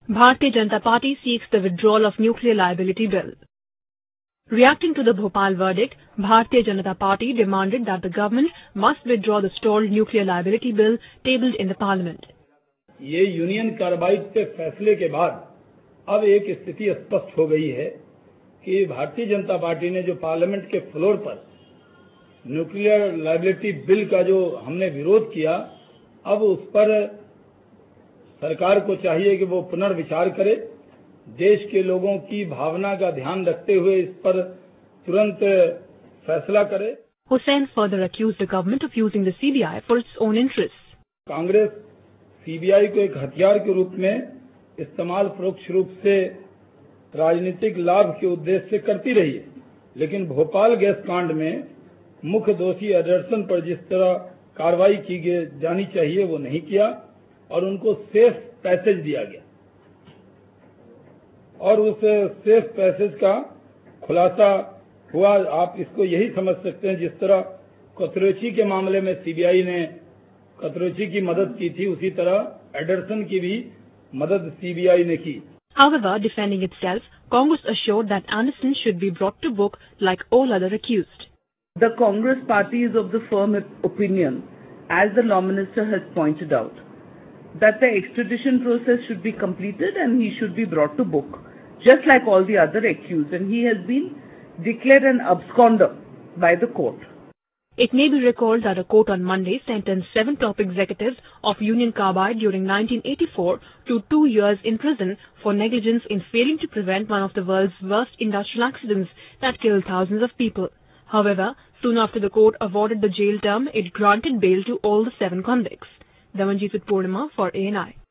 Bharatiya Janata Party seeks the withdrawal of nuclear liability bill. Reacting to the Bhopal verdict, Bharatiya Janata Party demanded that the government must withdraw the stalled nuclear liability bill tabled in the parliament. ये Union Carbide पे फैसले के बाद अब एक स्थिति स्पष्ट हो गई है कि भारतीय जनता पार्टी ने जो पार्लियामेंट के फ्लोर पर न्यूक्लियर लायबिलिटी बिल का जो हमने विरोध किया, अब उस पर सरकार को चाहिए कि वो पुनर्विचार करे, देश के लोगों की भावना का ध्यान रखते हुए इस पर तुरंत फैसला करे। Hussain further accused the government of using the CBI for its own interests. Congress CBI को एक हथियार के रूप में इस्तेमाल परोक्ष रूप से राजनीतिक लाभ के उद्देश्य से करती रही है, लेकिन भोपाल गैस कांड में मुख्य दोषी एडरसन पर जिस तरह कार्रवाई की जानी चाहिए वो नहीं किया और उनको सेफ पैसेज दिया गया और उस सेफ पैसेज का खुलासा हुआ। आप इसको यही समझ सकते हैं, जिस तरह कतरुची के मामले में सीबीआई ने कतरुची की मदद की थी, उसी तरह एडरसन की भी मदद सीबीआई ने की। However, defending itself, Congress assured that Anderson should be brought to book like all other accused. The Congress party is of the firm opinion, as the Law Minister has pointed out, that the extradition process should be completed and he should be brought to book, just like all the other accused, and he has been declared an absconder by the court. It may be recalled that a court on Monday sentenced 7 top executives of Union Carbide during 1984 to 2 years in prison for negligence in failing to prevent one of the world's worst industrial accidents that killed thousands of people. However, soon after the court awarded the jail term, it granted bail to all the 7 convicts. Damanjeet Purnima for ANI.